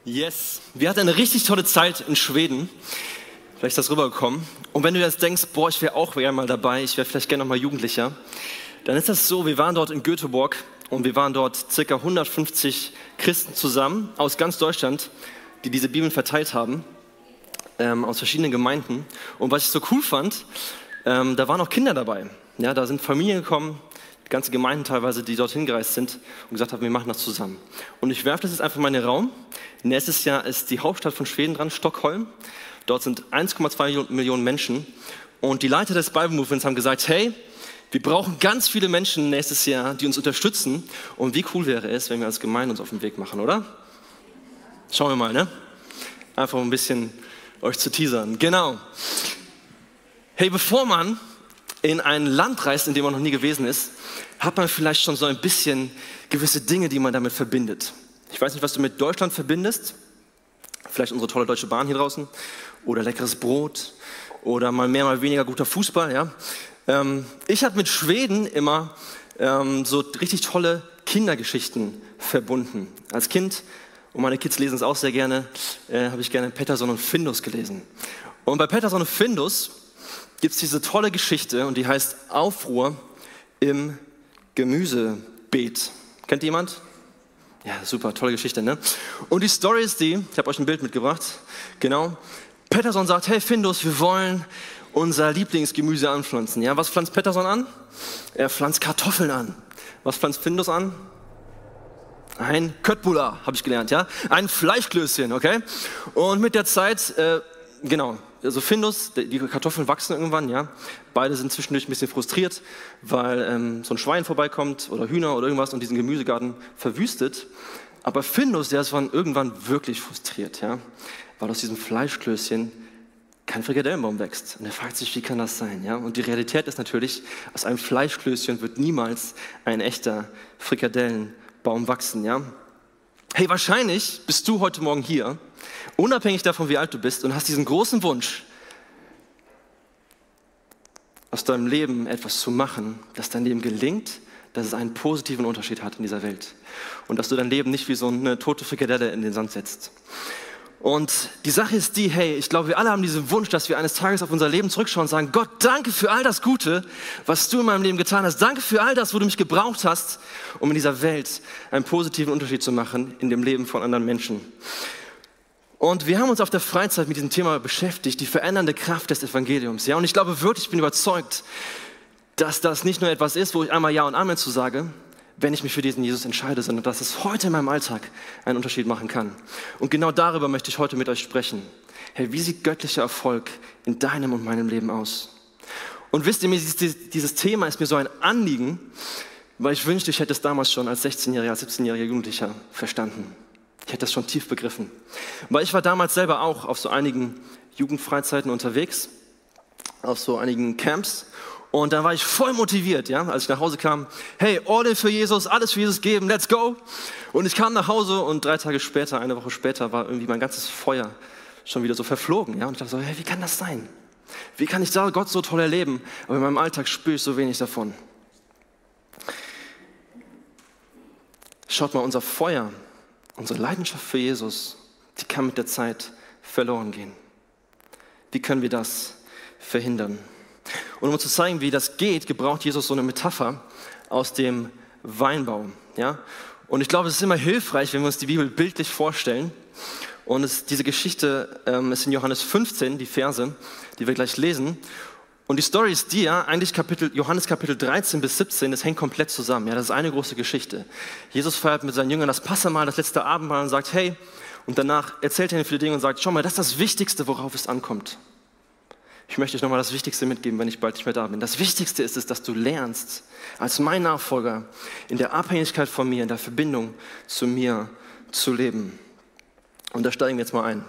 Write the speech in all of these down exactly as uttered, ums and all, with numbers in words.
Yes, wir hatten eine richtig tolle Zeit in Schweden. Vielleicht ist das rübergekommen. Und wenn du jetzt denkst, boah, ich wäre auch gerne mal dabei, ich wäre vielleicht gerne noch mal Jugendlicher, dann ist das so, wir waren dort in Göteborg und wir waren dort circa hundertfünfzig Christen zusammen aus ganz Deutschland, die diese Bibeln verteilt haben, ähm, aus verschiedenen Gemeinden. Und was ich so cool fand, ähm, da waren auch Kinder dabei. Ja, da sind Familien gekommen, ganze Gemeinden teilweise, die dorthin gereist sind und gesagt haben, wir machen das zusammen. Und ich werfe das jetzt einfach mal in den Raum. Nächstes Jahr ist die Hauptstadt von Schweden dran, Stockholm. Dort sind eins Komma zwei Millionen Menschen. Und die Leiter des Bible Movements haben gesagt, hey, wir brauchen ganz viele Menschen nächstes Jahr, die uns unterstützen. Und wie cool wäre es, wenn wir als Gemeinde uns auf den Weg machen, oder? Schauen wir mal, ne? Einfach ein bisschen euch zu teasern. Genau. Hey, bevor man in ein Land reist, in dem man noch nie gewesen ist, hat man vielleicht schon so ein bisschen gewisse Dinge, die man damit verbindet. Ich weiß nicht, was du mit Deutschland verbindest. Vielleicht unsere tolle Deutsche Bahn hier draußen oder leckeres Brot oder mal mehr, mal weniger guter Fußball. Ja? Ähm, ich habe mit Schweden immer ähm, so richtig tolle Kindergeschichten verbunden. Als Kind, und meine Kids lesen es auch sehr gerne, äh, habe ich gerne Pettersson und Findus gelesen. Und bei Pettersson und Findus gibt es diese tolle Geschichte und die heißt Aufruhr im Gemüsebeet. Kennt jemand? Ja, super, tolle Geschichte, ne? Und die Story ist die, ich habe euch ein Bild mitgebracht, genau. Pettersson sagt, hey Findus, wir wollen unser Lieblingsgemüse anpflanzen. Ja, was pflanzt Pettersson an? Er pflanzt Kartoffeln an. Was pflanzt Findus an? Ein Köttbullar, habe ich gelernt, ja? Ein Fleischklößchen, okay? Und mit der Zeit, äh, genau, also Findus, die Kartoffeln wachsen irgendwann, ja. Beide sind zwischendurch ein bisschen frustriert, weil ähm, so ein Schwein vorbeikommt oder Hühner oder irgendwas und diesen Gemüsegarten verwüstet. Aber Findus, der ist irgendwann wirklich frustriert, ja, weil aus diesem Fleischklößchen kein Frikadellenbaum wächst. Und er fragt sich, wie kann das sein, ja? Und die Realität ist natürlich, aus einem Fleischklößchen wird niemals ein echter Frikadellenbaum wachsen, ja. Hey, wahrscheinlich bist du heute Morgen hier, unabhängig davon, wie alt du bist, und hast diesen großen Wunsch, aus deinem Leben etwas zu machen, dass dein Leben gelingt, dass es einen positiven Unterschied hat in dieser Welt. Und dass du dein Leben nicht wie so eine tote Frikadelle in den Sand setzt. Und die Sache ist die, hey, ich glaube, wir alle haben diesen Wunsch, dass wir eines Tages auf unser Leben zurückschauen und sagen, Gott, danke für all das Gute, was du in meinem Leben getan hast. Danke für all das, wo du mich gebraucht hast, um in dieser Welt einen positiven Unterschied zu machen in dem Leben von anderen Menschen. Und wir haben uns auf der Freizeit mit diesem Thema beschäftigt, die verändernde Kraft des Evangeliums. Ja, und ich glaube wirklich, ich bin überzeugt, dass das nicht nur etwas ist, wo ich einmal Ja und Amen zu sage, wenn ich mich für diesen Jesus entscheide, sondern dass es heute in meinem Alltag einen Unterschied machen kann. Und genau darüber möchte ich heute mit euch sprechen. Hey, wie sieht göttlicher Erfolg in deinem und meinem Leben aus? Und wisst ihr, dieses Thema ist mir so ein Anliegen, weil ich wünschte, ich hätte es damals schon als sechzehnjähriger, als siebzehnjähriger Jugendlicher verstanden. Ich hätte das schon tief begriffen. Weil ich war damals selber auch auf so einigen Jugendfreizeiten unterwegs, auf so einigen Camps. Und da war ich voll motiviert, ja, als ich nach Hause kam. Hey, all in für Jesus, alles für Jesus geben, let's go. Und ich kam nach Hause und drei Tage später, eine Woche später, war irgendwie mein ganzes Feuer schon wieder so verflogen. Ja? Und ich dachte so, hey, wie kann das sein? Wie kann ich da Gott so toll erleben, aber in meinem Alltag spüre ich so wenig davon? Schaut mal, unser Feuer, unsere Leidenschaft für Jesus, die kann mit der Zeit verloren gehen. Wie können wir das verhindern? Und um zu zeigen, wie das geht, gebraucht Jesus so eine Metapher aus dem Weinbau. Ja? Und ich glaube, es ist immer hilfreich, wenn wir uns die Bibel bildlich vorstellen. Und es, diese Geschichte ähm, ist in Johannes fünfzehn, die Verse, die wir gleich lesen. Und die Story ist die, ja, eigentlich Kapitel, Johannes Kapitel dreizehn bis siebzehn, das hängt komplett zusammen. Ja? Das ist eine große Geschichte. Jesus feiert mit seinen Jüngern das Passamahl, das letzte Abendmahl und sagt, hey, und danach erzählt er ihnen viele Dinge und sagt, schau mal, das ist das Wichtigste, worauf es ankommt. Ich möchte euch nochmal das Wichtigste mitgeben, wenn ich bald nicht mehr da bin. Das Wichtigste ist es, dass du lernst, als mein Nachfolger in der Abhängigkeit von mir, in der Verbindung zu mir zu leben. Und da steigen wir jetzt mal ein.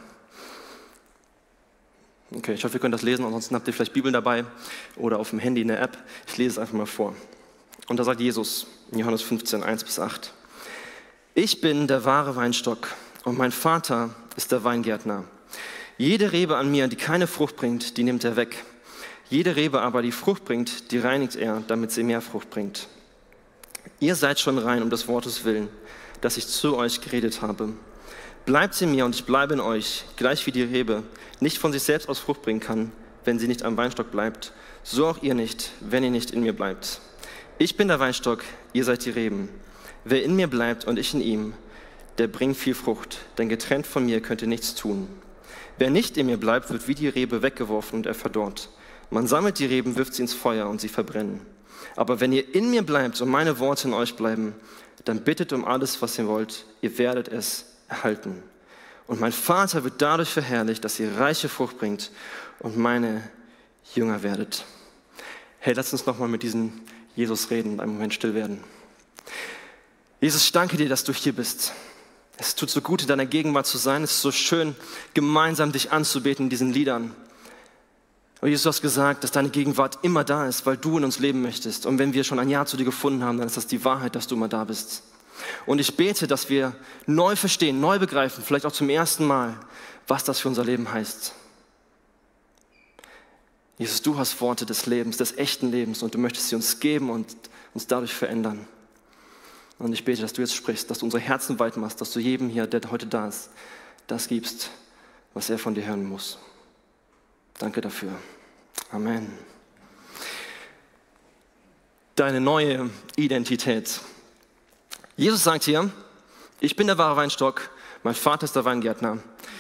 Okay, ich hoffe, ihr könnt das lesen, ansonsten habt ihr vielleicht Bibeln dabei oder auf dem Handy in der App. Ich lese es einfach mal vor. Und da sagt Jesus in Johannes fünfzehn, eins bis acht. Ich bin der wahre Weinstock und mein Vater ist der Weingärtner. Jede Rebe an mir, die keine Frucht bringt, die nimmt er weg. Jede Rebe aber, die Frucht bringt, die reinigt er, damit sie mehr Frucht bringt. Ihr seid schon rein um des Wortes willen, das ich zu euch geredet habe. Bleibt in mir und ich bleibe in euch, gleich wie die Rebe nicht von sich selbst aus Frucht bringen kann, wenn sie nicht am Weinstock bleibt, so auch ihr nicht, wenn ihr nicht in mir bleibt. Ich bin der Weinstock, ihr seid die Reben. Wer in mir bleibt und ich in ihm, der bringt viel Frucht, denn getrennt von mir könnt ihr nichts tun. Wer nicht in mir bleibt, wird wie die Rebe weggeworfen und er verdorrt. Man sammelt die Reben, wirft sie ins Feuer und sie verbrennen. Aber wenn ihr in mir bleibt und meine Worte in euch bleiben, dann bittet um alles, was ihr wollt, ihr werdet es erhalten. Und mein Vater wird dadurch verherrlicht, dass ihr reiche Frucht bringt und meine Jünger werdet. Hey, lass uns nochmal mit diesem Jesus reden und einen Moment still werden. Jesus, ich danke dir, dass du hier bist. Es tut so gut, in deiner Gegenwart zu sein. Es ist so schön, gemeinsam dich anzubeten in diesen Liedern. Und Jesus, du hast gesagt, dass deine Gegenwart immer da ist, weil du in uns leben möchtest. Und wenn wir schon ein Ja zu dir gefunden haben, dann ist das die Wahrheit, dass du immer da bist. Und ich bete, dass wir neu verstehen, neu begreifen, vielleicht auch zum ersten Mal, was das für unser Leben heißt. Jesus, du hast Worte des Lebens, des echten Lebens und du möchtest sie uns geben und uns dadurch verändern. Und ich bete, dass du jetzt sprichst, dass du unsere Herzen weit machst, dass du jedem hier, der heute da ist, das gibst, was er von dir hören muss. Danke dafür. Amen. Deine neue Identität. Jesus sagt hier, ich bin der wahre Weinstock, mein Vater ist der Weingärtner.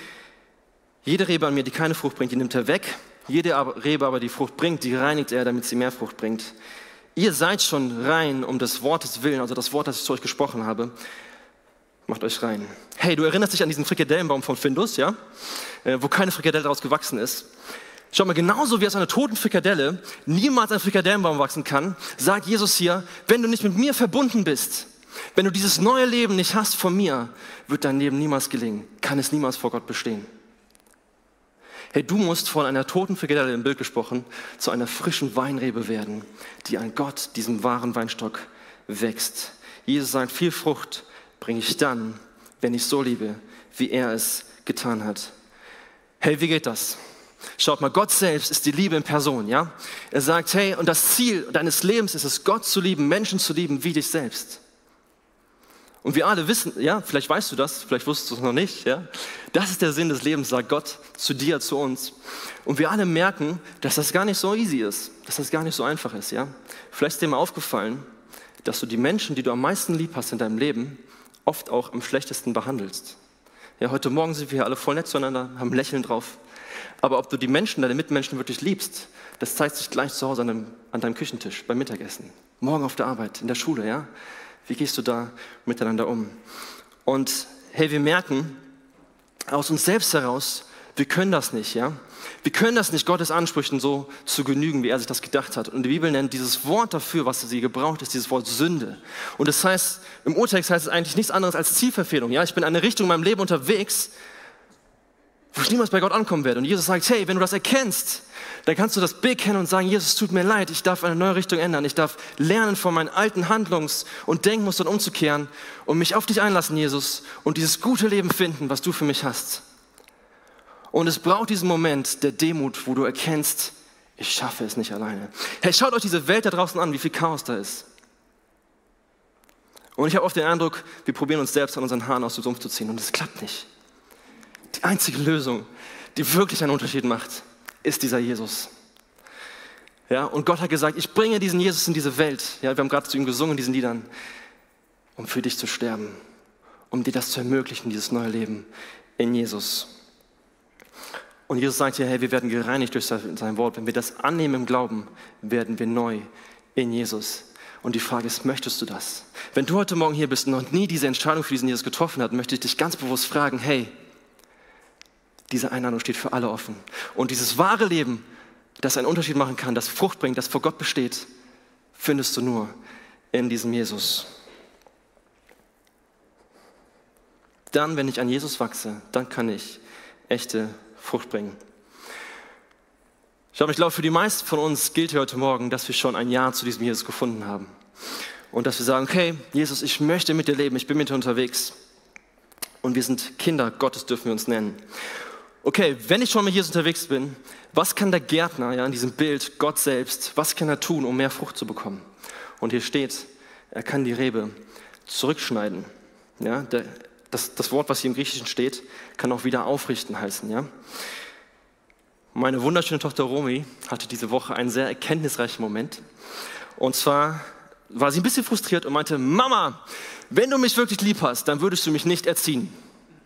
Jede Rebe an mir, die keine Frucht bringt, die nimmt er weg. Jede Rebe aber, die Frucht bringt, die reinigt er, damit sie mehr Frucht bringt. Ihr seid schon rein um des Wortes willen, also das Wort, das ich zu euch gesprochen habe. Macht euch rein. Hey, du erinnerst dich an diesen Frikadellenbaum von Findus, ja? Äh, wo keine Frikadelle daraus gewachsen ist. Schau mal, genauso wie aus einer toten Frikadelle niemals ein Frikadellenbaum wachsen kann, sagt Jesus hier, wenn du nicht mit mir verbunden bist, wenn du dieses neue Leben nicht hast von mir, wird dein Leben niemals gelingen, kann es niemals vor Gott bestehen. Hey, du musst von einer toten Frikadelle, im Bild gesprochen, zu einer frischen Weinrebe werden, die an Gott, diesem wahren Weinstock, wächst. Jesus sagt, viel Frucht bringe ich dann, wenn ich so liebe, wie er es getan hat. Hey, wie geht das? Schaut mal, Gott selbst ist die Liebe in Person, ja? Er sagt, hey, und das Ziel deines Lebens ist es, Gott zu lieben, Menschen zu lieben, wie dich selbst. Und wir alle wissen, ja, vielleicht weißt du das, vielleicht wusstest du es noch nicht, ja? Das ist der Sinn des Lebens, sagt Gott zu dir, zu uns. Und wir alle merken, dass das gar nicht so easy ist, dass das gar nicht so einfach ist, ja? Vielleicht ist dir mal aufgefallen, dass du die Menschen, die du am meisten lieb hast in deinem Leben, oft auch am schlechtesten behandelst. Ja, heute Morgen sind wir hier alle voll nett zueinander, haben ein Lächeln drauf. Aber ob du die Menschen, deine Mitmenschen wirklich liebst, das zeigt sich gleich zu Hause an deinem, an deinem Küchentisch, beim Mittagessen. Morgen auf der Arbeit, in der Schule, ja? Wie gehst du da miteinander um? Und hey, wir merken aus uns selbst heraus, wir können das nicht, ja? Wir können das nicht, Gottes Ansprüchen so zu genügen, wie er sich das gedacht hat. Und die Bibel nennt dieses Wort dafür, was sie gebraucht ist, dieses Wort Sünde. Und das heißt, im Urtext heißt es eigentlich nichts anderes als Zielverfehlung, ja? Ich bin in eine Richtung in meinem Leben unterwegs, wo ich niemals bei Gott ankommen werde. Und Jesus sagt, hey, wenn du das erkennst, dann kannst du das bekennen und sagen, Jesus, es tut mir leid, ich darf eine neue Richtung ändern. Ich darf lernen, von meinen alten Handlungs- und Denkmustern umzukehren und mich auf dich einlassen, Jesus, und dieses gute Leben finden, was du für mich hast. Und es braucht diesen Moment der Demut, wo du erkennst, ich schaffe es nicht alleine. Hey, schaut euch diese Welt da draußen an, wie viel Chaos da ist. Und ich habe oft den Eindruck, wir probieren uns selbst an unseren Haaren aus dem Sumpf zu ziehen und es klappt nicht. Die einzige Lösung, die wirklich einen Unterschied macht, ist dieser Jesus. Ja, und Gott hat gesagt, ich bringe diesen Jesus in diese Welt. Ja, wir haben gerade zu ihm gesungen in diesen Liedern, um für dich zu sterben, um dir das zu ermöglichen, dieses neue Leben in Jesus. Und Jesus sagt hier, hey, wir werden gereinigt durch sein Wort. Wenn wir das annehmen im Glauben, werden wir neu in Jesus. Und die Frage ist, möchtest du das? Wenn du heute Morgen hier bist und noch nie diese Entscheidung für diesen Jesus getroffen hast, möchte ich dich ganz bewusst fragen, hey, diese Einladung steht für alle offen. Und dieses wahre Leben, das einen Unterschied machen kann, das Frucht bringt, das vor Gott besteht, findest du nur in diesem Jesus. Dann, wenn ich an Jesus wachse, dann kann ich echte Frucht bringen. Ich glaube, ich glaube, für die meisten von uns gilt hier heute Morgen, dass wir schon ein Ja zu diesem Jesus gefunden haben. Und dass wir sagen, okay, Jesus, ich möchte mit dir leben, ich bin mit dir unterwegs. Und wir sind Kinder Gottes, dürfen wir uns nennen. Okay, wenn ich schon mit Jesus unterwegs bin, was kann der Gärtner, ja, in diesem Bild, Gott selbst, was kann er tun, um mehr Frucht zu bekommen? Und hier steht, er kann die Rebe zurückschneiden. Ja, der, das, das Wort, was hier im Griechischen steht, kann auch wieder aufrichten heißen. Ja? Meine wunderschöne Tochter Romy hatte diese Woche einen sehr erkenntnisreichen Moment. Und zwar war sie ein bisschen frustriert und meinte, Mama, wenn du mich wirklich lieb hast, dann würdest du mich nicht erziehen.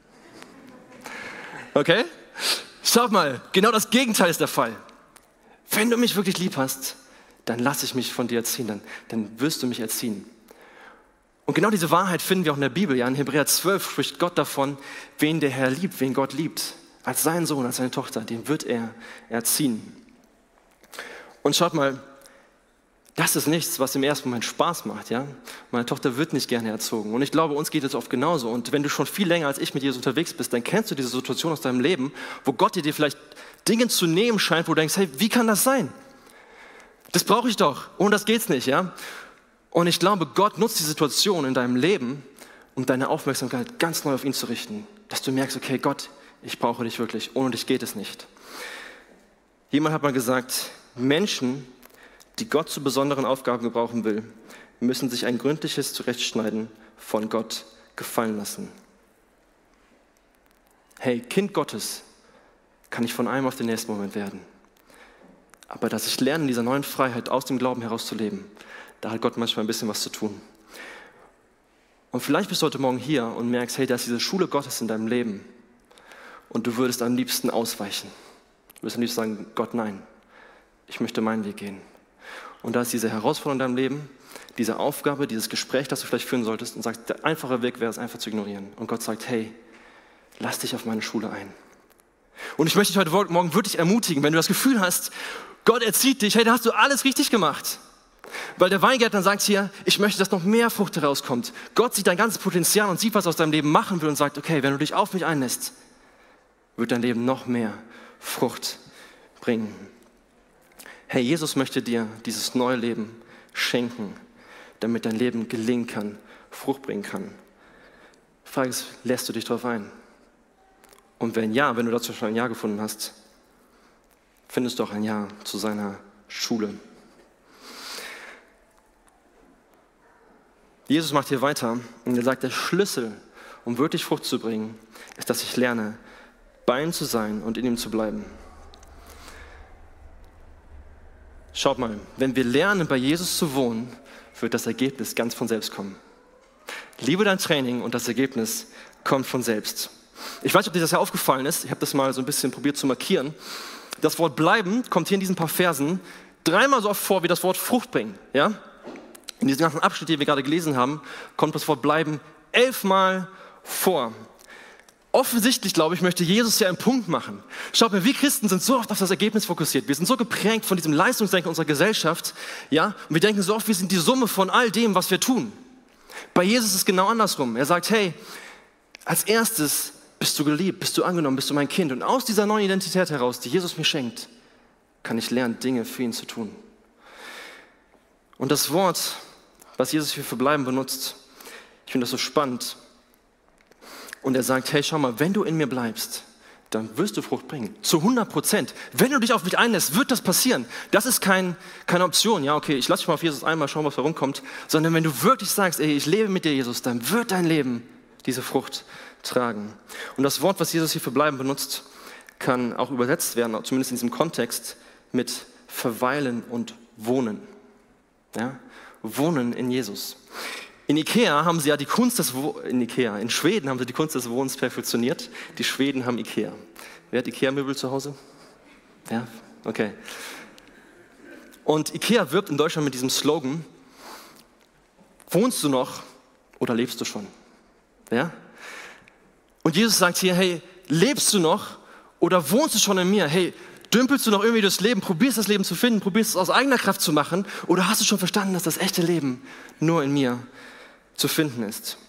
Okay? Schau mal, genau das Gegenteil ist der Fall. Wenn du mich wirklich lieb hast, dann lass ich mich von dir erziehen, dann, dann wirst du mich erziehen. Und genau diese Wahrheit finden wir auch in der Bibel. Ja? In Hebräer zwölf spricht Gott davon, wen der Herr liebt, wen Gott liebt. Als seinen Sohn, als seine Tochter, den wird er erziehen. Und schaut mal, das ist nichts, was im ersten Moment Spaß macht. Ja? Meine Tochter wird nicht gerne erzogen. Und ich glaube, uns geht es oft genauso. Und wenn du schon viel länger als ich mit Jesus unterwegs bist, dann kennst du diese Situation aus deinem Leben, wo Gott dir vielleicht Dinge zu nehmen scheint, wo du denkst, hey, wie kann das sein? Das brauche ich doch. Ohne das geht's nicht. Ja? Und ich glaube, Gott nutzt die Situation in deinem Leben, um deine Aufmerksamkeit ganz neu auf ihn zu richten. Dass du merkst, okay, Gott, ich brauche dich wirklich. Ohne dich geht es nicht. Jemand hat mal gesagt, Menschen, die Gott zu besonderen Aufgaben gebrauchen will, müssen sich ein gründliches Zurechtschneiden von Gott gefallen lassen. Hey, Kind Gottes kann ich von einem auf den nächsten Moment werden. Aber dass ich lerne, in dieser neuen Freiheit aus dem Glauben heraus zu leben, da hat Gott manchmal ein bisschen was zu tun. Und vielleicht bist du heute Morgen hier und merkst, hey, da ist diese Schule Gottes in deinem Leben und du würdest am liebsten ausweichen. Du würdest am liebsten sagen, Gott, nein, ich möchte meinen Weg gehen. Und da ist diese Herausforderung in deinem Leben, diese Aufgabe, dieses Gespräch, das du vielleicht führen solltest und sagst, der einfache Weg wäre es einfach zu ignorieren. Und Gott sagt, hey, lass dich auf meine Schule ein. Und ich möchte dich heute Morgen wirklich ermutigen, wenn du das Gefühl hast, Gott erzieht dich, hey, da hast du alles richtig gemacht. Weil der Weingärtner sagt hier, ich möchte, dass noch mehr Frucht herauskommt. Gott sieht dein ganzes Potenzial und sieht, was er aus deinem Leben machen will und sagt, okay, wenn du dich auf mich einlässt, wird dein Leben noch mehr Frucht bringen. Hey, Jesus möchte dir dieses neue Leben schenken, damit dein Leben gelingen kann, Frucht bringen kann. Die Frage ist, lässt du dich darauf ein? Und wenn ja, wenn du dazu schon ein Ja gefunden hast, findest du auch ein Ja zu seiner Schule. Jesus macht hier weiter und er sagt, der Schlüssel, um wirklich Frucht zu bringen, ist, dass ich lerne, bei ihm zu sein und in ihm zu bleiben. Schaut mal, wenn wir lernen, bei Jesus zu wohnen, wird das Ergebnis ganz von selbst kommen. Liebe dein Training und das Ergebnis kommt von selbst. Ich weiß nicht, ob dir das ja aufgefallen ist, ich habe das mal so ein bisschen probiert zu markieren. Das Wort bleiben kommt hier in diesen paar Versen dreimal so oft vor wie das Wort Frucht bringen. Ja? In diesem ganzen Abschnitt, den wir gerade gelesen haben, kommt das Wort bleiben elfmal vor. Offensichtlich, glaube ich, möchte Jesus ja einen Punkt machen. Schaut mal, wir Christen sind so oft auf das Ergebnis fokussiert. Wir sind so geprägt von diesem Leistungsdenken unserer Gesellschaft. Ja? Und wir denken so oft, wir sind die Summe von all dem, was wir tun. Bei Jesus ist es genau andersrum. Er sagt, hey, als erstes bist du geliebt, bist du angenommen, bist du mein Kind. Und aus dieser neuen Identität heraus, die Jesus mir schenkt, kann ich lernen, Dinge für ihn zu tun. Und das Wort, was Jesus hier für bleiben benutzt, ich finde das so spannend. Und er sagt, hey, schau mal, wenn du in mir bleibst, dann wirst du Frucht bringen. Zu hundert Prozent. Wenn du dich auf mich einlässt, wird das passieren. Das ist kein, keine Option. Ja, okay, ich lasse dich mal auf Jesus einmal schauen, was herumkommt. Sondern wenn du wirklich sagst, ey, ich lebe mit dir, Jesus, dann wird dein Leben diese Frucht tragen. Und das Wort, was Jesus hier für bleiben benutzt, kann auch übersetzt werden, zumindest in diesem Kontext, mit verweilen und wohnen. Ja? Wohnen in Jesus. In Ikea haben sie ja die Kunst des Wo- in Ikea, in Schweden haben sie die Kunst des Wohnens perfektioniert. Die Schweden haben Ikea. Wer hat Ikea-Möbel zu Hause? Ja, okay. Und Ikea wirbt in Deutschland mit diesem Slogan: Wohnst du noch oder lebst du schon? Ja? Und Jesus sagt hier, hey, lebst du noch oder wohnst du schon in mir? Hey, dümpelst du noch irgendwie durchs Leben, probierst das Leben zu finden, probierst es aus eigener Kraft zu machen oder hast du schon verstanden, dass das echte Leben nur in mir zu finden ist?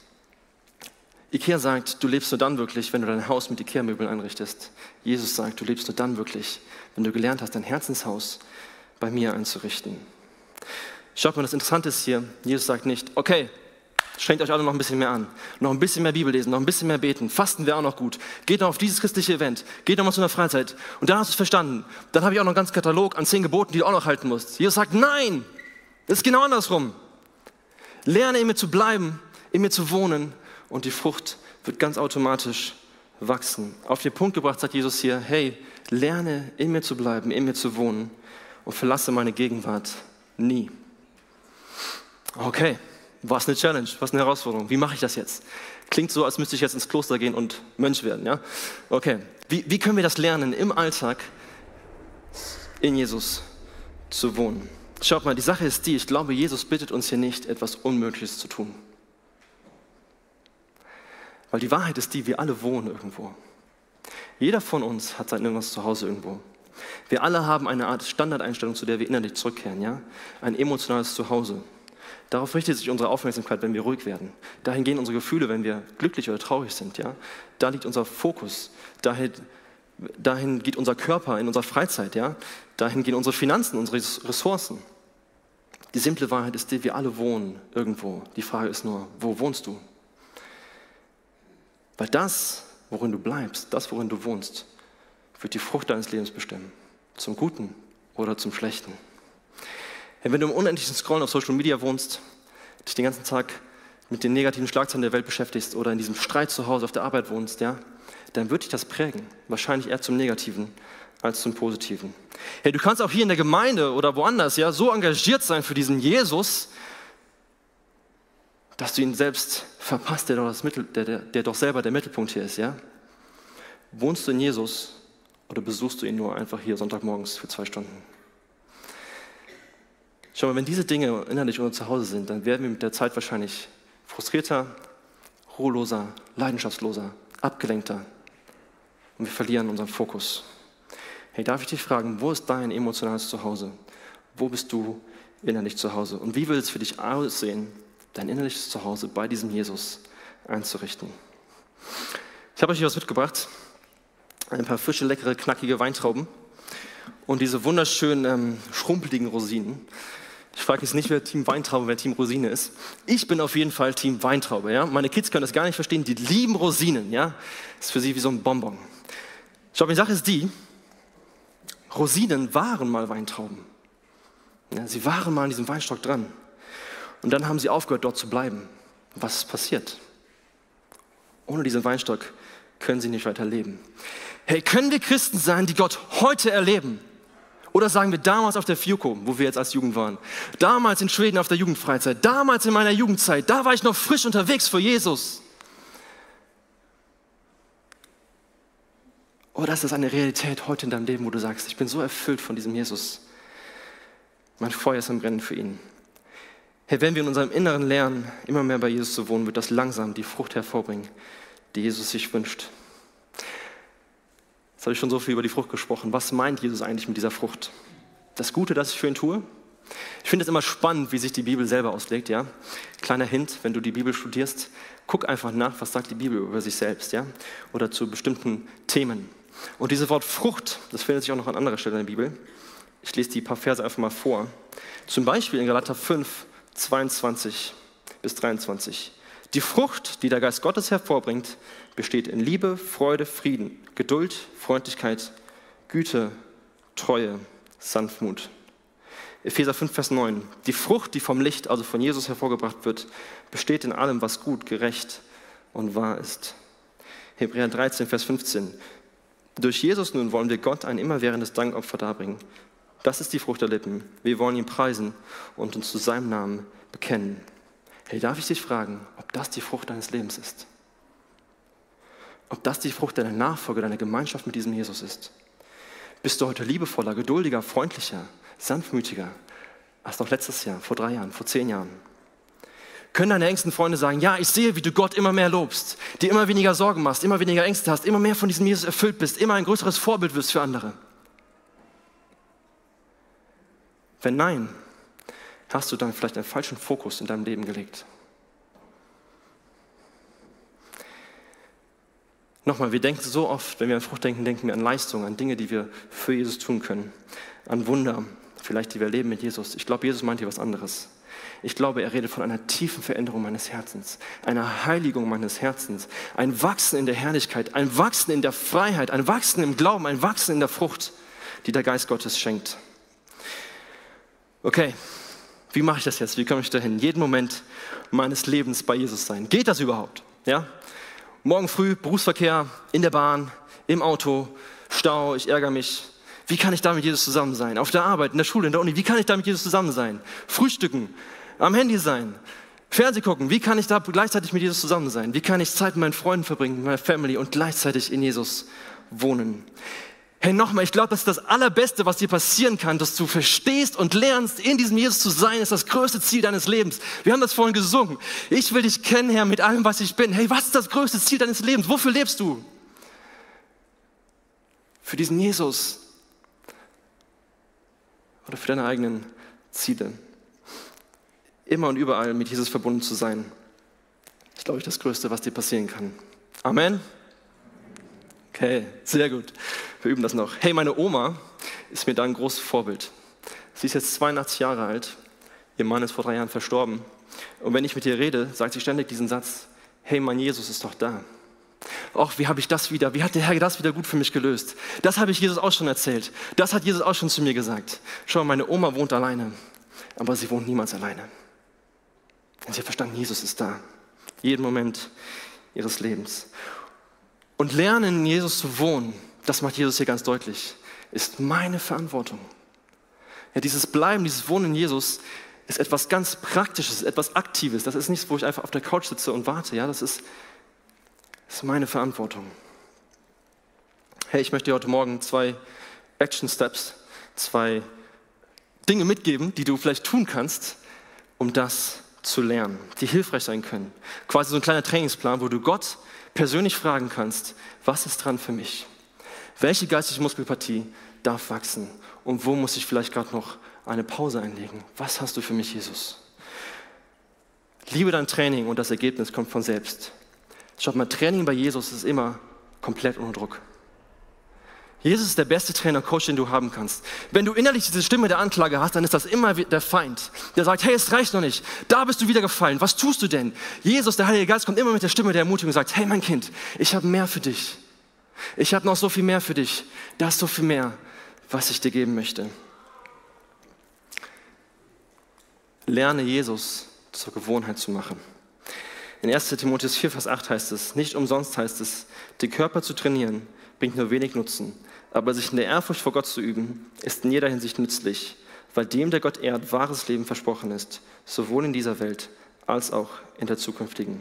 Ikea sagt, du lebst nur dann wirklich, wenn du dein Haus mit Ikea-Möbeln einrichtest. Jesus sagt, du lebst nur dann wirklich, wenn du gelernt hast, dein Herzenshaus bei mir einzurichten. Schaut mal, das Interessante ist hier, Jesus sagt nicht, okay, strengt euch alle noch ein bisschen mehr an, noch ein bisschen mehr Bibel lesen, noch ein bisschen mehr beten, Fasten wäre auch noch gut, geht noch auf dieses christliche Event, geht noch mal zu einer Freizeit und dann hast du es verstanden. Dann habe ich auch noch einen ganzen Katalog an zehn Geboten, die du auch noch halten musst. Jesus sagt, nein, das ist genau andersrum. Lerne in mir zu bleiben, in mir zu wohnen und die Frucht wird ganz automatisch wachsen. Auf den Punkt gebracht sagt Jesus hier, hey, lerne in mir zu bleiben, in mir zu wohnen und verlasse meine Gegenwart nie. Okay, was eine Challenge, was eine Herausforderung. Wie mache ich das jetzt? Klingt so, als müsste ich jetzt ins Kloster gehen und Mönch werden, ja? Okay, wie, wie können wir das lernen, im Alltag in Jesus zu wohnen? Schaut mal, die Sache ist die, ich glaube, Jesus bittet uns hier nicht, etwas Unmögliches zu tun. Weil die Wahrheit ist die, wir alle wohnen irgendwo. Jeder von uns hat sein inneres Zuhause irgendwo. Wir alle haben eine Art Standardeinstellung, zu der wir innerlich zurückkehren, ja? Ein emotionales Zuhause. Darauf richtet sich unsere Aufmerksamkeit, wenn wir ruhig werden. Dahin gehen unsere Gefühle, wenn wir glücklich oder traurig sind, ja? Da liegt unser Fokus. Dahin, dahin geht unser Körper in unserer Freizeit, ja? Dahin gehen unsere Finanzen, unsere Ressourcen. Die simple Wahrheit ist die, wir alle wohnen irgendwo. Die Frage ist nur, wo wohnst du? Weil das, worin du bleibst, das, worin du wohnst, wird die Frucht deines Lebens bestimmen. Zum Guten oder zum Schlechten. Hey, wenn du im unendlichen Scrollen auf Social Media wohnst, dich den ganzen Tag mit den negativen Schlagzeilen der Welt beschäftigst oder in diesem Streit zu Hause auf der Arbeit wohnst, ja, dann wird dich das prägen. Wahrscheinlich eher zum Negativen als zum Positiven. Hey, du kannst auch hier in der Gemeinde oder woanders ja, so engagiert sein für diesen Jesus, dass du ihn selbst verpasst, der doch, das Mittel, der, der, der doch selber der Mittelpunkt hier ist. Ja? Wohnst du in Jesus oder besuchst du ihn nur einfach hier Sonntagmorgens für zwei Stunden? Schau mal, wenn diese Dinge innerlich unser Zuhause sind, dann werden wir mit der Zeit wahrscheinlich frustrierter, ruheloser, leidenschaftsloser, abgelenkter und wir verlieren unseren Fokus. Hey, darf ich dich fragen, wo ist dein emotionales Zuhause? Wo bist du innerlich zu Hause? Und wie will es für dich aussehen, dein innerliches Zuhause bei diesem Jesus einzurichten? Ich habe euch hier was mitgebracht. Ein paar frische, leckere, knackige Weintrauben und diese wunderschönen, ähm, schrumpeligen Rosinen. Ich frage jetzt nicht, wer Team Weintraube, wer Team Rosine ist. Ich bin auf jeden Fall Team Weintraube. Ja? Meine Kids können das gar nicht verstehen, die lieben Rosinen. Ja? Das ist für sie wie so ein Bonbon. Schau, die Sache ist die, Rosinen waren mal Weintrauben. Ja, sie waren mal an diesem Weinstock dran. Und dann haben sie aufgehört, dort zu bleiben. Was ist passiert? Ohne diesen Weinstock können sie nicht weiter leben. Hey, können wir Christen sein, die Gott heute erleben? Oder sagen wir damals auf der FIUCO, wo wir jetzt als Jugend waren, damals in Schweden auf der Jugendfreizeit, damals in meiner Jugendzeit, da war ich noch frisch unterwegs für Jesus. Oder ist das eine Realität heute in deinem Leben, wo du sagst, ich bin so erfüllt von diesem Jesus. Mein Feuer ist am Brennen für ihn. Hey, wenn wir in unserem Inneren lernen, immer mehr bei Jesus zu wohnen, wird das langsam die Frucht hervorbringen, die Jesus sich wünscht. Jetzt habe ich schon so viel über die Frucht gesprochen. Was meint Jesus eigentlich mit dieser Frucht? Das Gute, das ich für ihn tue? Ich finde es immer spannend, wie sich die Bibel selber auslegt. Ja? Kleiner Hint, wenn du die Bibel studierst, guck einfach nach, was sagt die Bibel über sich selbst, ja? Oder zu bestimmten Themen. Und dieses Wort Frucht, das findet sich auch noch an anderer Stelle in der Bibel. Ich lese die paar Verse einfach mal vor. Zum Beispiel in Galater fünf, zweiundzwanzig bis dreiundzwanzig. Die Frucht, die der Geist Gottes hervorbringt, besteht in Liebe, Freude, Frieden, Geduld, Freundlichkeit, Güte, Treue, Sanftmut. Epheser fünf, Vers neun. Die Frucht, die vom Licht, also von Jesus hervorgebracht wird, besteht in allem, was gut, gerecht und wahr ist. Hebräer dreizehn, Vers fünfzehn. Durch Jesus nun wollen wir Gott ein immerwährendes Dankopfer darbringen. Das ist die Frucht der Lippen. Wir wollen ihn preisen und uns zu seinem Namen bekennen. Hey, darf ich dich fragen, ob das die Frucht deines Lebens ist? Ob das die Frucht deiner Nachfolge, deiner Gemeinschaft mit diesem Jesus ist? Bist du heute liebevoller, geduldiger, freundlicher, sanftmütiger als noch letztes Jahr, vor drei Jahren, vor zehn Jahren? Können deine engsten Freunde sagen, ja, ich sehe, wie du Gott immer mehr lobst, dir immer weniger Sorgen machst, immer weniger Ängste hast, immer mehr von diesem Jesus erfüllt bist, immer ein größeres Vorbild wirst für andere? Wenn nein, hast du dann vielleicht einen falschen Fokus in deinem Leben gelegt. Nochmal, wir denken so oft, wenn wir an Frucht denken, denken wir an Leistungen, an Dinge, die wir für Jesus tun können, an Wunder, vielleicht die wir erleben mit Jesus. Ich glaube, Jesus meint hier was anderes. Ich glaube, er redet von einer tiefen Veränderung meines Herzens, einer Heiligung meines Herzens, ein Wachsen in der Herrlichkeit, ein Wachsen in der Freiheit, ein Wachsen im Glauben, ein Wachsen in der Frucht, die der Geist Gottes schenkt. Okay, wie mache ich das jetzt? Wie komme ich dahin? Jeden Moment meines Lebens bei Jesus sein. Geht das überhaupt? Ja? Morgen früh, Berufsverkehr, in der Bahn, im Auto, Stau, ich ärgere mich. Wie kann ich da mit Jesus zusammen sein? Auf der Arbeit, in der Schule, in der Uni, wie kann ich da mit Jesus zusammen sein? Frühstücken, am Handy sein, Fernsehen gucken, wie kann ich da gleichzeitig mit Jesus zusammen sein? Wie kann ich Zeit mit meinen Freunden verbringen, mit meiner Family und gleichzeitig in Jesus wohnen? Hey, nochmal, ich glaube, das ist das Allerbeste, was dir passieren kann, dass du verstehst und lernst, in diesem Jesus zu sein, ist das größte Ziel deines Lebens. Wir haben das vorhin gesungen. Ich will dich kennen, Herr, mit allem, was ich bin. Hey, was ist das größte Ziel deines Lebens? Wofür lebst du? Für diesen Jesus oder für deine eigenen Ziele? Immer und überall mit Jesus verbunden zu sein, ist, glaube ich, das Größte, was dir passieren kann. Amen? Okay, sehr gut. Wir üben das noch. Hey, meine Oma ist mir da ein großes Vorbild. Sie ist jetzt zweiundachtzig Jahre alt. Ihr Mann ist vor drei Jahren verstorben. Und wenn ich mit ihr rede, sagt sie ständig diesen Satz: Hey, mein Jesus ist doch da. Och, wie habe ich das wieder, wie hat der Herr das wieder gut für mich gelöst? Das habe ich Jesus auch schon erzählt. Das hat Jesus auch schon zu mir gesagt. Schau, meine Oma wohnt alleine, aber sie wohnt niemals alleine. Und sie hat verstanden, Jesus ist da. Jeden Moment ihres Lebens. Und lernen, in Jesus zu wohnen, das macht Jesus hier ganz deutlich, ist meine Verantwortung. Ja, dieses Bleiben, dieses Wohnen in Jesus ist etwas ganz Praktisches, etwas Aktives. Das ist nichts, wo ich einfach auf der Couch sitze und warte. Ja, das ist, das ist meine Verantwortung. Hey, ich möchte dir heute Morgen zwei Action Steps, zwei Dinge mitgeben, die du vielleicht tun kannst, um das zu lernen, die hilfreich sein können. Quasi so ein kleiner Trainingsplan, wo du Gott persönlich fragen kannst, was ist dran für mich? Welche geistige Muskelpartie darf wachsen? Und wo muss ich vielleicht gerade noch eine Pause einlegen? Was hast du für mich, Jesus? Liebe dein Training und das Ergebnis kommt von selbst. Schaut mal, Training bei Jesus ist immer komplett unter Druck. Jesus ist der beste Trainer, Coach, den du haben kannst. Wenn du innerlich diese Stimme der Anklage hast, dann ist das immer der Feind, der sagt, hey, es reicht noch nicht, da bist du wieder gefallen, was tust du denn? Jesus, der Heilige Geist, kommt immer mit der Stimme der Ermutigung und sagt, hey, mein Kind, ich habe mehr für dich. Ich habe noch so viel mehr für dich. Da ist so viel mehr, was ich dir geben möchte. Lerne Jesus zur Gewohnheit zu machen. In erster Timotheus vier, Vers acht heißt es, nicht umsonst heißt es, den Körper zu trainieren, bringt nur wenig Nutzen. Aber sich in der Ehrfurcht vor Gott zu üben, ist in jeder Hinsicht nützlich, weil dem, der Gott ehrt, wahres Leben versprochen ist, sowohl in dieser Welt als auch in der zukünftigen.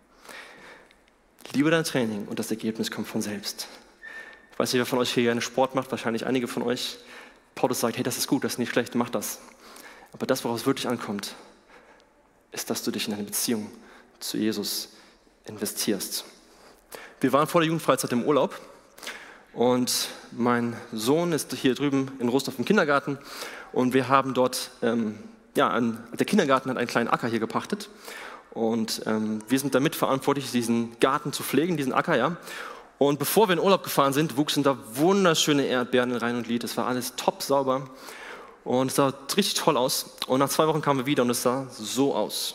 Liebe dein Training und das Ergebnis kommt von selbst. Ich weiß nicht, wer von euch hier gerne Sport macht, wahrscheinlich einige von euch. Paulus sagt, hey, das ist gut, das ist nicht schlecht, mach das. Aber das, woraus es wirklich ankommt, ist, dass du dich in eine Beziehung zu Jesus investierst. Wir waren vor der Jugendfreizeit im Urlaub. Und mein Sohn ist hier drüben in Rostorf im Kindergarten und wir haben dort, ähm, ja, ein, der Kindergarten hat einen kleinen Acker hier gepachtet und ähm, wir sind damit verantwortlich, diesen Garten zu pflegen, diesen Acker, ja. Und bevor wir in Urlaub gefahren sind, wuchsen da wunderschöne Erdbeeren in Reihen und Glied, es war alles top sauber und es sah richtig toll aus und nach zwei Wochen kamen wir wieder und es sah so aus.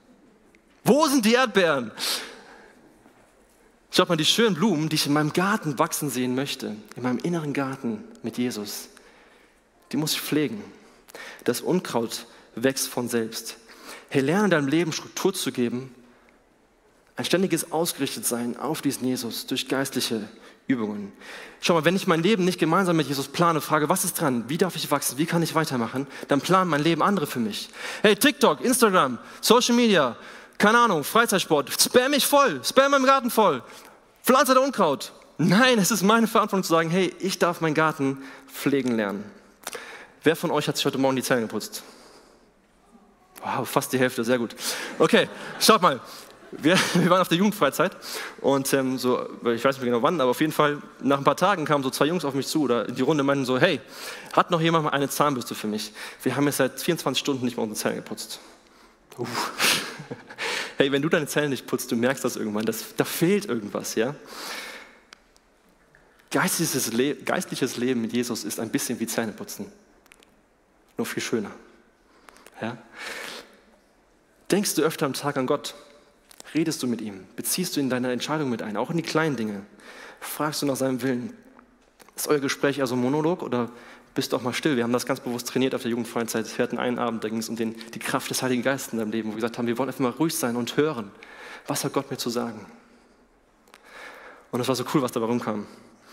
Wo sind die Erdbeeren? Schaut mal, die schönen Blumen, die ich in meinem Garten wachsen sehen möchte, in meinem inneren Garten mit Jesus, die muss ich pflegen. Das Unkraut wächst von selbst. Hey, lerne deinem Leben Struktur zu geben, ein ständiges Ausgerichtetsein auf diesen Jesus durch geistliche Übungen. Schau mal, wenn ich mein Leben nicht gemeinsam mit Jesus plane, frage, was ist dran, wie darf ich wachsen, wie kann ich weitermachen, dann planen mein Leben andere für mich. Hey, TikTok, Instagram, Social Media, keine Ahnung, Freizeitsport, spam mich voll, spam meinen Garten voll, pflanze da Unkraut. Nein, es ist meine Verantwortung zu sagen, hey, ich darf meinen Garten pflegen lernen. Wer von euch hat sich heute Morgen die Zähne geputzt? Wow, fast die Hälfte, sehr gut. Okay, schaut mal, wir, wir waren auf der Jugendfreizeit und ähm, so, ich weiß nicht mehr genau wann, aber auf jeden Fall nach ein paar Tagen kamen so zwei Jungs auf mich zu oder in die Runde meinten so, hey, hat noch jemand mal eine Zahnbürste für mich? Wir haben jetzt seit vierundzwanzig Stunden nicht mehr unsere Zähne geputzt. Uh. Hey, wenn du deine Zähne nicht putzt, du merkst das irgendwann, das, da fehlt irgendwas, ja? Geistliches, Le- geistliches Leben mit Jesus ist ein bisschen wie Zähneputzen, nur viel schöner. Ja? Denkst du öfter am Tag an Gott? Redest du mit ihm? Beziehst du ihn in deine Entscheidung mit ein, auch in die kleinen Dinge? Fragst du nach seinem Willen? Ist euer Gespräch eher so ein Monolog oder bist du auch mal still? Wir haben das ganz bewusst trainiert auf der Jugendfreizeit. Wir hatten einen Abend, da ging es um den, die Kraft des Heiligen Geistes in deinem Leben, wo wir gesagt haben, wir wollen einfach mal ruhig sein und hören, Was hat Gott mir zu sagen? Und es war so cool, was dabei rumkam.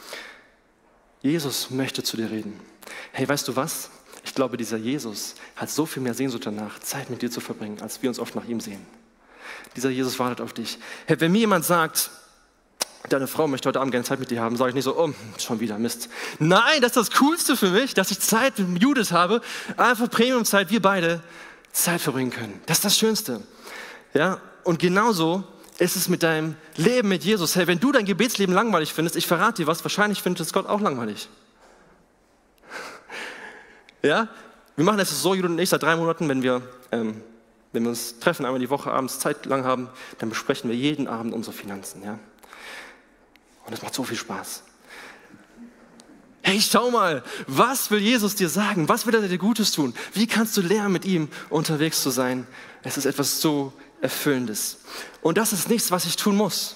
Jesus möchte zu dir reden. Hey, weißt du was? Ich glaube, dieser Jesus hat so viel mehr Sehnsucht danach, Zeit mit dir zu verbringen, als wir uns oft nach ihm sehen. Dieser Jesus wartet auf dich. Hey, wenn mir jemand sagt, deine Frau möchte heute Abend gerne Zeit mit dir haben, sage ich nicht so, oh, schon wieder Mist. Nein, das ist das Coolste für mich, dass ich Zeit mit Judith habe, einfach Premium-Zeit, wir beide Zeit verbringen können. Das ist das Schönste. Ja? Und genauso ist es mit deinem Leben mit Jesus. Hey, wenn du dein Gebetsleben langweilig findest, ich verrate dir was, wahrscheinlich findet es Gott auch langweilig. Ja? Wir machen es so, Judith und ich, seit drei Monaten, wenn wir, ähm, wenn wir uns treffen, einmal die Woche abends Zeit lang haben, dann besprechen wir jeden Abend unsere Finanzen. Ja? Und das macht so viel Spaß. Hey, schau mal, was will Jesus dir sagen? Was will er dir Gutes tun? Wie kannst du lernen, mit ihm unterwegs zu sein? Es ist etwas so Erfüllendes. Und das ist nichts, was ich tun muss.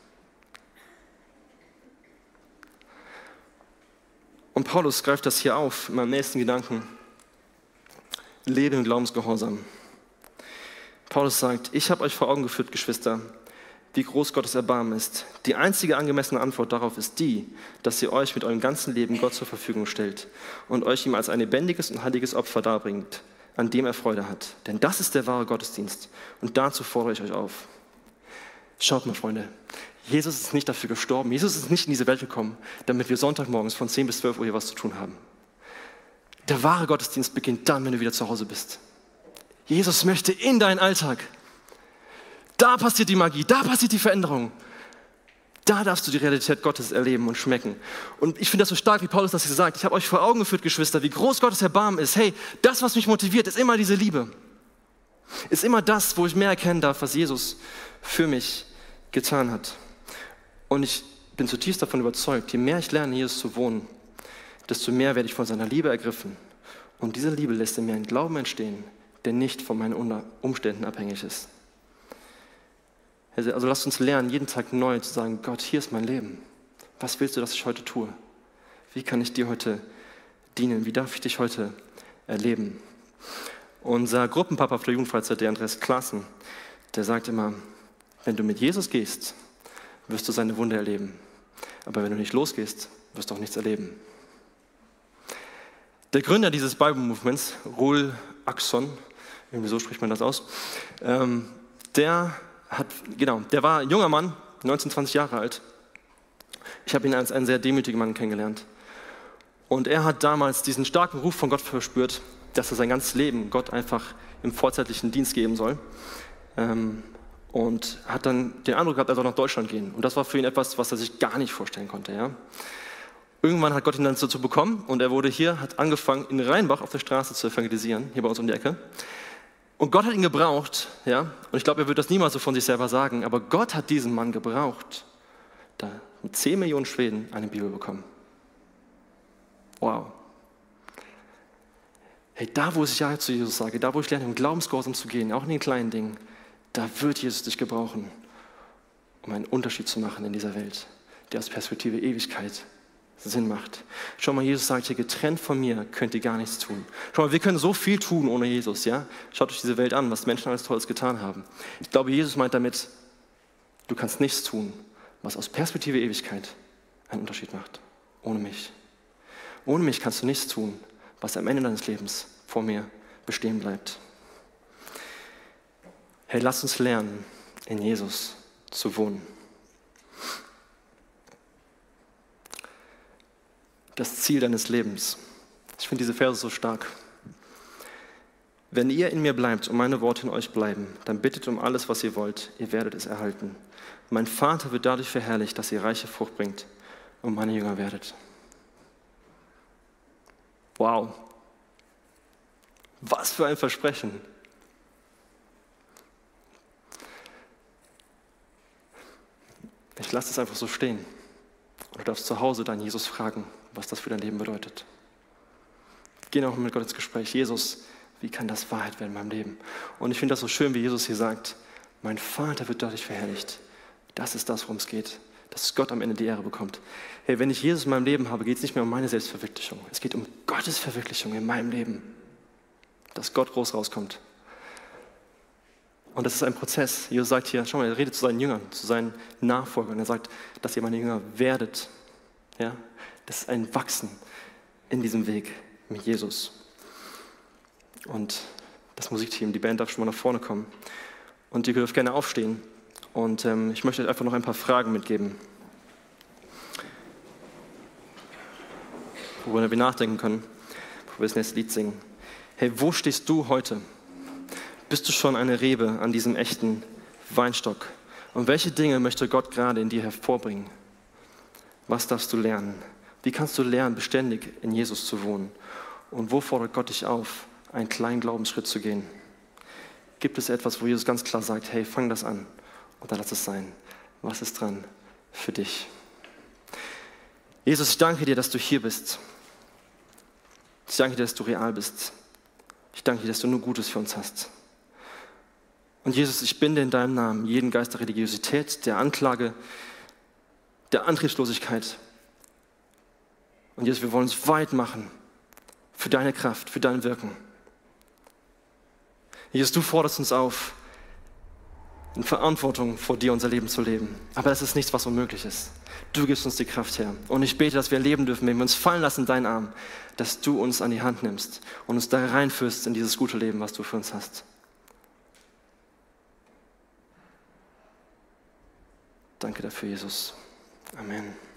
Und Paulus greift das hier auf in meinem nächsten Gedanken. Lebe im Glaubensgehorsam. Paulus sagt, ich habe euch vor Augen geführt, Geschwister, wie groß Gottes Erbarmen ist. Die einzige angemessene Antwort darauf ist die, dass ihr euch mit eurem ganzen Leben Gott zur Verfügung stellt und euch ihm als ein lebendiges und heiliges Opfer darbringt, an dem er Freude hat. Denn das ist der wahre Gottesdienst und dazu fordere ich euch auf. Schaut mal, Freunde, Jesus ist nicht dafür gestorben, Jesus ist nicht in diese Welt gekommen, damit wir Sonntagmorgens von zehn bis zwölf Uhr hier was zu tun haben. Der wahre Gottesdienst beginnt dann, wenn du wieder zu Hause bist. Jesus möchte in deinen Alltag. Da passiert die Magie, da passiert die Veränderung. Da darfst du die Realität Gottes erleben und schmecken. Und ich finde das so stark, wie Paulus das hier sagt. Ich habe euch vor Augen geführt, Geschwister, wie groß Gottes Erbarmen ist. Hey, das, was mich motiviert, ist immer diese Liebe. Ist immer das, wo ich mehr erkennen darf, was Jesus für mich getan hat. Und ich bin zutiefst davon überzeugt, je mehr ich lerne, Jesus zu wohnen, desto mehr werde ich von seiner Liebe ergriffen. Und diese Liebe lässt in mir einen Glauben entstehen, der nicht von meinen Umständen abhängig ist. Also lasst uns lernen, jeden Tag neu zu sagen, Gott, hier ist mein Leben. Was willst du, dass ich heute tue? Wie kann ich dir heute dienen? Wie darf ich dich heute erleben? Unser Gruppenpapa auf der Jugendfreizeit, der Andreas Klaassen, der sagt immer, wenn du mit Jesus gehst, wirst du seine Wunder erleben. Aber wenn du nicht losgehst, wirst du auch nichts erleben. Der Gründer dieses Bible-Movements, Roel Axon, irgendwie so spricht man das aus, ähm, der Hat, genau, der war ein junger Mann, neunzehn, zwanzig Jahre alt. Ich habe ihn als einen sehr demütigen Mann kennengelernt. Und er hat damals diesen starken Ruf von Gott verspürt, dass er sein ganzes Leben Gott einfach im vorzeitlichen Dienst geben soll. Ähm, und hat dann den Eindruck gehabt, er soll nach Deutschland gehen. Und das war für ihn etwas, was er sich gar nicht vorstellen konnte. Ja? Irgendwann hat Gott ihn dann dazu bekommen und er wurde hier, hat angefangen, in Rheinbach auf der Straße zu evangelisieren, hier bei uns um die Ecke. Und Gott hat ihn gebraucht, ja, und ich glaube, er wird das niemals so von sich selber sagen, aber Gott hat diesen Mann gebraucht, da mit zehn Millionen Schweden eine Bibel bekommen. Wow. Hey, da wo ich Ja zu Jesus sage, da wo ich lerne, im Glaubensgehorsam zu gehen, auch in den kleinen Dingen, da wird Jesus dich gebrauchen, um einen Unterschied zu machen in dieser Welt, der aus Perspektive Ewigkeit Sinn macht. Schau mal, Jesus sagt hier, getrennt von mir könnt ihr gar nichts tun. Schau mal, wir können so viel tun ohne Jesus, ja? Schaut euch diese Welt an, was Menschen alles Tolles getan haben. Ich glaube, Jesus meint damit, du kannst nichts tun, was aus Perspektive Ewigkeit einen Unterschied macht. Ohne mich. Ohne mich kannst du nichts tun, was am Ende deines Lebens vor mir bestehen bleibt. Hey, lass uns lernen, in Jesus zu wohnen. Das Ziel deines Lebens. Ich finde diese Verse so stark. Wenn ihr in mir bleibt und meine Worte in euch bleiben, dann bittet um alles, was ihr wollt, ihr werdet es erhalten. Mein Vater wird dadurch verherrlicht, dass ihr reiche Frucht bringt und meine Jünger werdet. Wow. Was für ein Versprechen. Ich lasse es einfach so stehen. Und du darfst zu Hause deinen Jesus fragen, was das für dein Leben bedeutet. Geh noch mit Gott ins Gespräch. Jesus, wie kann das Wahrheit werden in meinem Leben? Und ich finde das so schön, wie Jesus hier sagt, mein Vater wird dadurch verherrlicht. Das ist das, worum es geht. Dass Gott am Ende die Ehre bekommt. Hey, wenn ich Jesus in meinem Leben habe, geht es nicht mehr um meine Selbstverwirklichung. Es geht um Gottes Verwirklichung in meinem Leben. Dass Gott groß rauskommt. Und das ist ein Prozess. Jesus sagt hier, schau mal, er redet zu seinen Jüngern, zu seinen Nachfolgern. Er sagt, dass ihr meine Jünger werdet. Ja? Das ist ein Wachsen in diesem Weg mit Jesus. Und das Musikteam, die Band darf schon mal nach vorne kommen. Und ihr dürft gerne aufstehen. Und ähm, ich möchte euch einfach noch ein paar Fragen mitgeben, worüber wir nachdenken können, bevor wir das nächste Lied singen. Hey, wo stehst du heute? Bist du schon eine Rebe an diesem echten Weinstock? Und welche Dinge möchte Gott gerade in dir hervorbringen? Was darfst du lernen? Wie kannst du lernen, beständig in Jesus zu wohnen? Und wo fordert Gott dich auf, einen kleinen Glaubensschritt zu gehen? Gibt es etwas, wo Jesus ganz klar sagt, hey, fang das an und dann lass es sein. Was ist dran für dich? Jesus, ich danke dir, dass du hier bist. Ich danke dir, dass du real bist. Ich danke dir, dass du nur Gutes für uns hast. Und Jesus, ich binde in deinem Namen jeden Geist der Religiosität, der Anklage, der Antriebslosigkeit. Und Jesus, wir wollen uns weit machen für deine Kraft, für dein Wirken. Jesus, du forderst uns auf, in Verantwortung vor dir unser Leben zu leben. Aber das ist nichts, was unmöglich ist. Du gibst uns die Kraft her. Und ich bete, dass wir leben dürfen, wenn wir uns fallen lassen in deinen Arm, dass du uns an die Hand nimmst und uns da reinführst in dieses gute Leben, was du für uns hast. Danke dafür, Jesus. Amen.